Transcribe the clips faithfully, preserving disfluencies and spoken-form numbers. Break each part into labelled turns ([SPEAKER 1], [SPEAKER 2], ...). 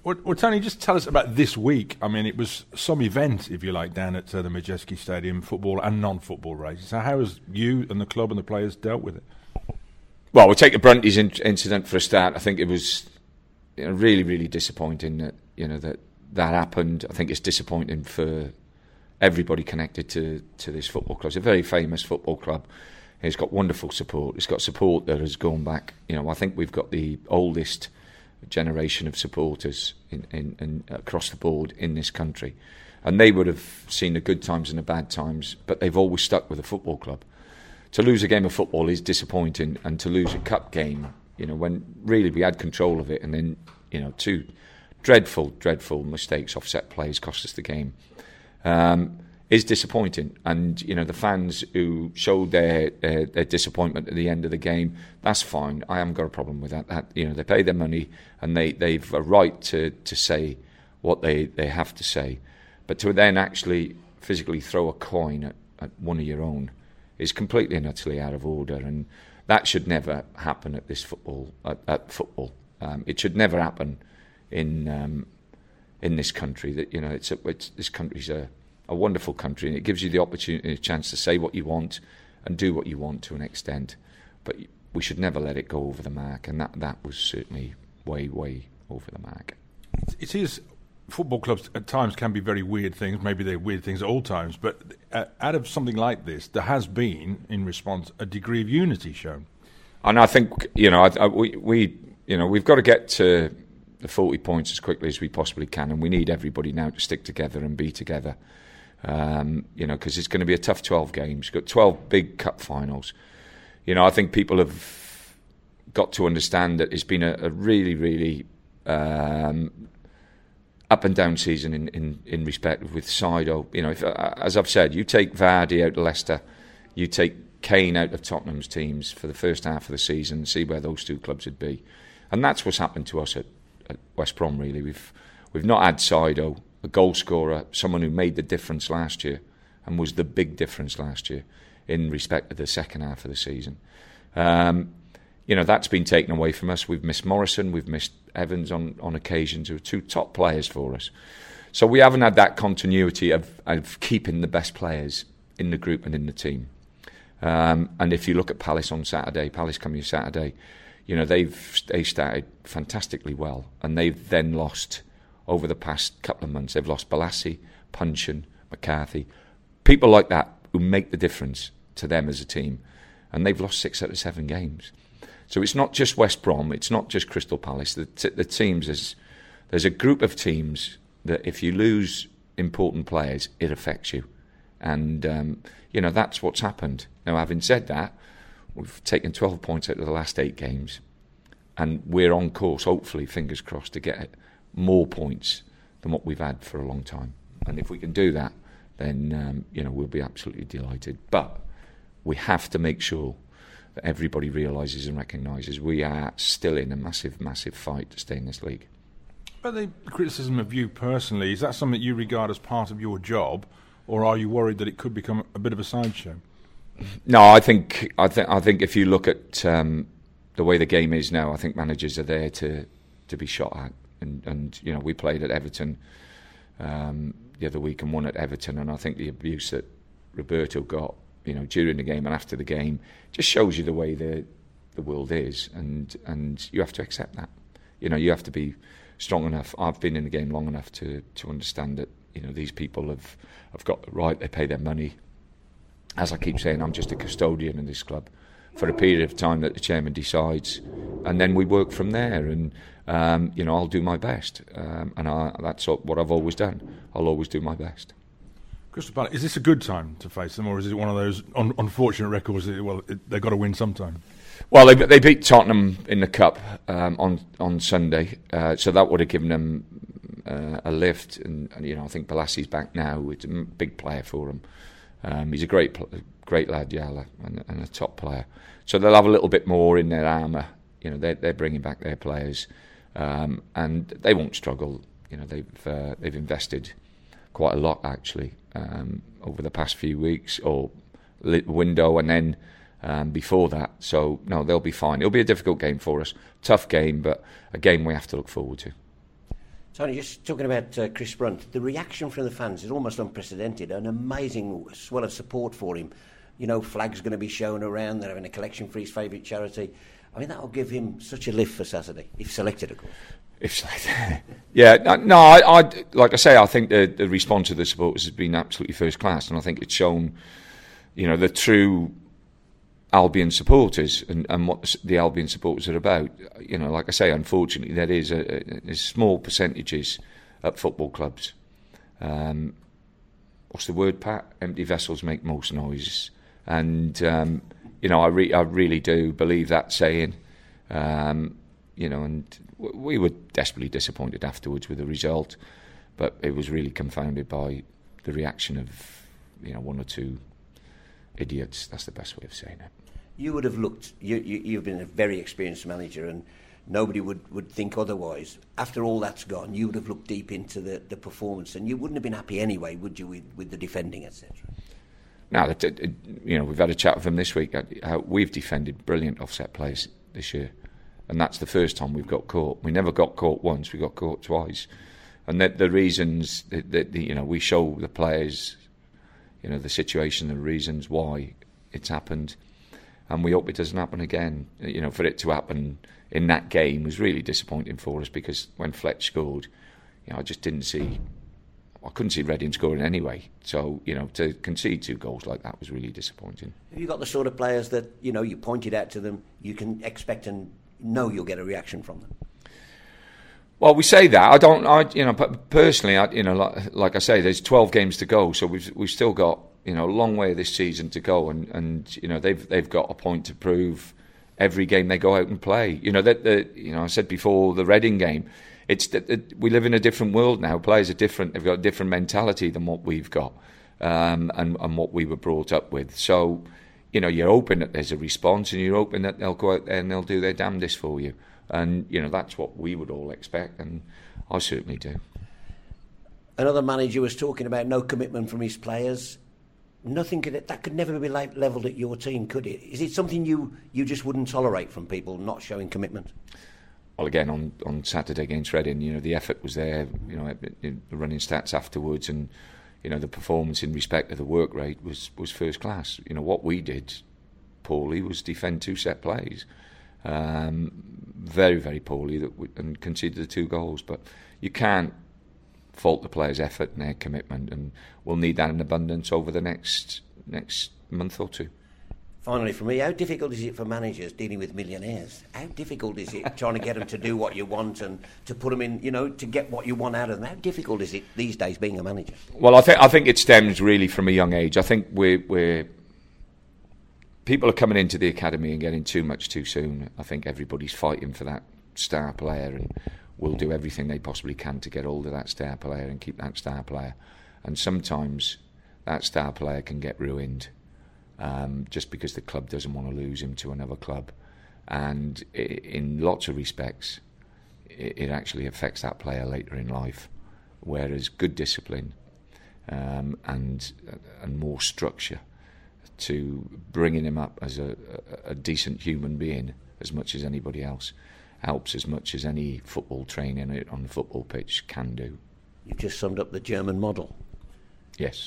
[SPEAKER 1] Well, well, Tony, just tell us about this week. I mean, it was some event, if you like, down at uh, the Madejski Stadium, football and non-football races. So how has you and the club and the players dealt with it?
[SPEAKER 2] Well, we'll take the Brunties in- incident for a start. I think it was you know, really, really disappointing that you know that that happened. I think it's disappointing for everybody connected to, to this football club. It's a very famous football club. It's got wonderful support. It's got support that has gone back. You know, I think we've got the oldest generation of supporters in, in, in across the board in this country, and they would have seen the good times and the bad times, but they've always stuck with the football club. To lose a game of football is disappointing, and to lose a cup game, you know, when really we had control of it, and then you know two dreadful, dreadful mistakes, offset plays cost us the game, um, is disappointing. And you know the fans who showed their, their their disappointment at the end of the game, that's fine. I haven't got a problem with that. That you know they pay their money and they they've a right to to say what they they have to say, but to then actually physically throw a coin at, at one of your own is completely and utterly out of order, and that should never happen at this football. At, at football, um, it should never happen in um, in this country. That you know, it's, a, it's this country's a, a wonderful country, and it gives you the opportunity, a chance to say what you want and do what you want to an extent. But we should never let it go over the mark, and that that was certainly way, way over the mark.
[SPEAKER 1] It is. Football clubs at times can be very weird things. Maybe they're weird things at all times. But uh, out of something like this, there has been, in response, a degree of unity shown.
[SPEAKER 2] And I think you know, I, I, we, we, you know, we've got to get to the forty points as quickly as we possibly can, and we need everybody now to stick together and be together. Um, you know, because it's going to be a tough twelve games. You've got twelve big cup finals. You know, I think people have got to understand that it's been a, a really, really um, up and down season in, in, in respect with Sido. You know, if, uh, as I've said, you take Vardy out of Leicester, you take Kane out of Tottenham's teams for the first half of the season, and see where those two clubs would be. And that's what's happened to us at, at West Brom, really. We've we've not had Sido, a goal scorer, someone who made the difference last year and was the big difference last year in respect of the second half of the season. Um, you know, that's been taken away from us. We've missed Morrison, we've missed Evans on, on occasions, who are two top players for us. So we haven't had that continuity of, of keeping the best players in the group and in the team. Um, and if you look at Palace on Saturday, Palace coming Saturday, you know, they've they started fantastically well, and they've then lost, over the past couple of months, they've lost Balassi, Punchin, McCarthy, people like that who make the difference to them as a team, and they've lost six out of seven games. So it's not just West Brom, it's not just Crystal Palace. The, t- the teams, is, there's a group of teams that if you lose important players, it affects you. And, um, you know, that's what's happened. Now, having said that, we've taken twelve points out of the last eight games, and we're on course, hopefully, fingers crossed, to get more points than what we've had for a long time. And if we can do that, then, um, you know, we'll be absolutely delighted. But we have to make sure that everybody realises and recognises we are still in a massive, massive fight to stay in this league.
[SPEAKER 1] But the criticism of you personally, is that something that you regard as part of your job, or are you worried that it could become a bit of a sideshow?
[SPEAKER 2] No, I think I think I think if you look at um, the way the game is now, I think managers are there to, to be shot at. And, and you know, we played at Everton um, the other week and won at Everton, and I think the abuse that Roberto got, you know, during the game and after the game, just shows you the way the the world is, and and you have to accept that. You know, you have to be strong enough. I've been in the game long enough to to understand that, you know, these people have have got the right. They pay their money. As I keep saying, I'm just a custodian in this club for a period of time that the chairman decides, and then we work from there. And um, you know, I'll do my best, um, and I, that's what I've always done. I'll always do my best.
[SPEAKER 1] Crystal Palace, is this a good time to face them, or is it one of those un- unfortunate records that, well, it, they've got to win sometime?
[SPEAKER 2] Well, they, they beat Tottenham in the Cup um, on on Sunday, uh, so that would have given them uh, a lift. And, and you know, I think Balassi's back now. It's a big player for them. Um, he's a great great lad, Yala, and, and a top player. So they'll have a little bit more in their armour. You know, they're, they're bringing back their players, um, and they won't struggle. You know, they've uh, they've invested quite a lot actually um, over the past few weeks or window, and then um, before that. So no, they'll be fine. It'll be a difficult game for us, tough game, but a game we have to look forward to.
[SPEAKER 3] Tony, just talking about uh, Chris Brunt, the reaction from the fans is almost unprecedented. An amazing swell of support for him. You know, flags going to be shown around. They're having a collection for his favourite charity. I mean, that'll give him such a lift for Saturday, if selected, of course. If
[SPEAKER 2] selected, yeah. No, I, I like I say, I think the, the response of the supporters has been absolutely first class, and I think it's shown, you know, the true Albion supporters and, and what the Albion supporters are about. You know, like I say, unfortunately, there is a, a small percentages at football clubs. Um, what's the word, Pat? Empty vessels make most noise, and um, you know, I, re- I really do believe that saying. Um, you know, and w- we were desperately disappointed afterwards with the result, but it was really confounded by the reaction of, you know, one or two idiots. That's the best way of saying it.
[SPEAKER 3] You would have looked, you, you, you've been a very experienced manager, and nobody would, would think otherwise. After all that's gone, you would have looked deep into the, the performance, and you wouldn't have been happy anyway, would you, with, with the defending, et cetera? No,
[SPEAKER 2] it, it, you know, we've had a chat with him this week. How we've defended brilliant offset plays this year, and that's the first time we've got caught. We never got caught once; we got caught twice, and the, the reasons that, that you know, we show the players, you know, the situation, the reasons why it's happened. And we hope it doesn't happen again. You know, for it to happen in that game was really disappointing for us, because when Fletch scored, you know, I just didn't see, I couldn't see Reading scoring anyway. So, you know, to concede two goals like that was really disappointing.
[SPEAKER 3] Have you got the sort of players that, you know, you pointed out to them, you can expect and know you'll get a reaction from them?
[SPEAKER 2] Well, we say that. I don't, I, you know, personally, I, you know, like, like I say, there's twelve games to go, so we've we've still got, you know, a long way this season to go, and, and you know, they've they've got a point to prove every game they go out and play. You know, that the you know, I said before, the Reading game, it's that it, we live in a different world now. Players are different; they've got a different mentality than what we've got, um, and and what we were brought up with. So, you know, you're hoping that there's a response, and you're hoping that they'll go out there and they'll do their damnedest for you. And, you know, that's what we would all expect, and I certainly do.
[SPEAKER 3] Another manager was talking about no commitment from his players. Nothing could, that could never be levelled at your team, could it? Is it something you, you just wouldn't tolerate from people not showing commitment?
[SPEAKER 2] Well, again, on, on Saturday against Reading, you know, the effort was there, you know, the running stats afterwards, and, you know, the performance in respect of the work rate was, was first class. You know, what we did poorly was defend two set plays. Um, very, very poorly, that we, and conceded the two goals. But you can't fault the players' effort and their commitment, and we'll need that in abundance over the next next month or two.
[SPEAKER 3] Finally, for me, how difficult is it for managers dealing with millionaires? How difficult is it trying to get them to do what you want and to put them in, you know, to get what you want out of them? How difficult is it these days being a manager?
[SPEAKER 2] Well, I think I think it stems really from a young age. I think we're we're. People are coming into the academy and getting too much too soon. I think everybody's fighting for that star player, and will do everything they possibly can to get hold of that star player and keep that star player. And sometimes that star player can get ruined um, just because the club doesn't want to lose him to another club. And it, in lots of respects, it, it actually affects that player later in life. Whereas good discipline um, and and more structure to bringing him up as a, a, a decent human being as much as anybody else helps as much as any football training on the football pitch can do.
[SPEAKER 3] You've just summed up the German model.
[SPEAKER 2] Yes.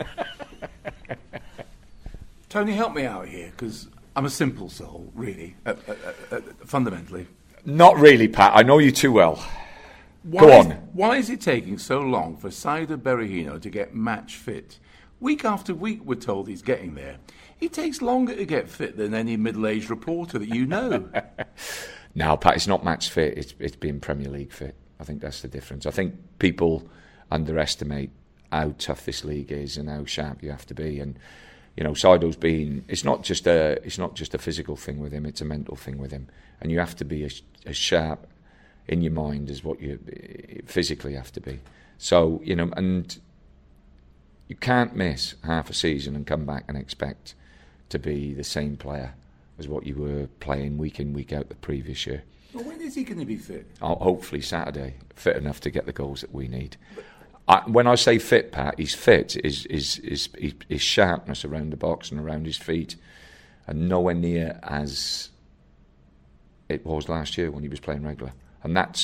[SPEAKER 4] Tony, help me out here, because I'm a simple soul, really, uh, uh, uh, uh, fundamentally.
[SPEAKER 2] Not really, Pat. I know you too well.
[SPEAKER 4] Why
[SPEAKER 2] Go on.
[SPEAKER 4] Is, why is it taking so long for Saido Berahino to get match fit? Week after week we're told he's getting there. He takes longer to get fit than any middle-aged reporter that you know.
[SPEAKER 2] No, Pat, it's not match fit. It's, it's being Premier League fit. I think that's the difference. I think people underestimate how tough this league is and how sharp you have to be. And you know, Saido's been. It's not just a. It's not just a physical thing with him. It's a mental thing with him. And you have to be as, as sharp in your mind as what you physically have to be. So you know, and you can't miss half a season and come back and expect to be the same player as what you were playing week in, week out the previous year.
[SPEAKER 4] Well, when is he going to be fit?
[SPEAKER 2] Oh, hopefully Saturday, fit enough to get the goals that we need. I, when I say fit, Pat, he's fit. Is is is his sharpness around the box and around his feet, and nowhere near as it was last year when he was playing regular. And that's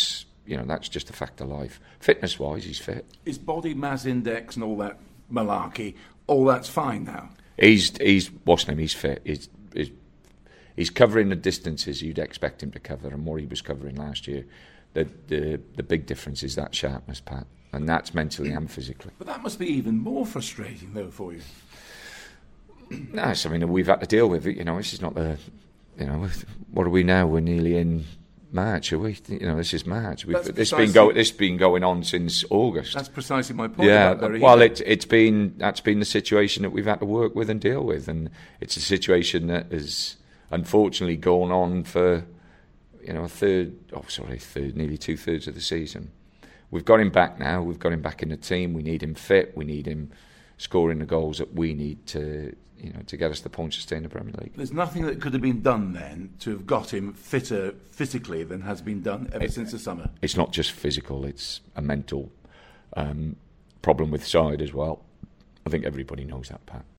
[SPEAKER 2] you know, that's just a fact of life. Fitness-wise, he's fit.
[SPEAKER 4] His body mass index and all that malarkey, all that's fine now.
[SPEAKER 2] He's he's what's name? He's fit. He's, he's he's covering the distances you'd expect him to cover, and what he was covering last year. The the the big difference is that sharpness, Pat, and that's mentally and physically.
[SPEAKER 4] But that must be even more frustrating, though, for you.
[SPEAKER 2] No, I mean, we've had to deal with it. You know, this is not the, you know, what are we now? We're nearly in March, are we? You know, this is March. We've, this been go, this been going on since August.
[SPEAKER 4] That's precisely my point.
[SPEAKER 2] Yeah,
[SPEAKER 4] about
[SPEAKER 2] well, it, it's been that's been the situation that we've had to work with and deal with, and it's a situation that has unfortunately gone on for, you know, a third. Oh, sorry, third, nearly two thirds of the season. We've got him back now. We've got him back in the team. We need him fit. We need him scoring the goals that we need to, you know, to get us the points to stay in the Premier League.
[SPEAKER 4] There's nothing that could have been done then to have got him fitter physically than has been done ever it, since the summer.
[SPEAKER 2] It's not just physical, it's a mental um, problem with side as well. I think everybody knows that, Pat.